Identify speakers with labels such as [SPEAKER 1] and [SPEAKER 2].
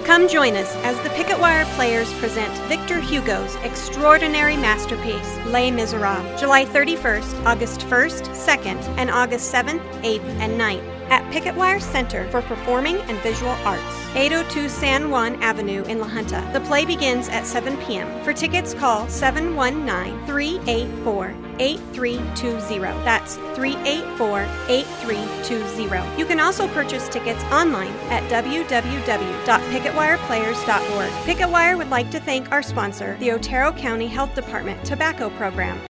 [SPEAKER 1] Come join us as the Picket Wire Players present Victor Hugo's extraordinary masterpiece, Les Miserables, July 31st, August 1st, 2nd, and August 7th, 8th, and 9th at Picket Wire Center for Performing and Visual Arts, 802 San Juan Avenue in La Junta. The play begins at 7 p.m. For tickets, call 719-384-8320. That's 384-8320. You can also purchase tickets online at www.picketwireplayers.org. Picket Wire would like to thank our sponsor, the Otero County Health Department Tobacco Program.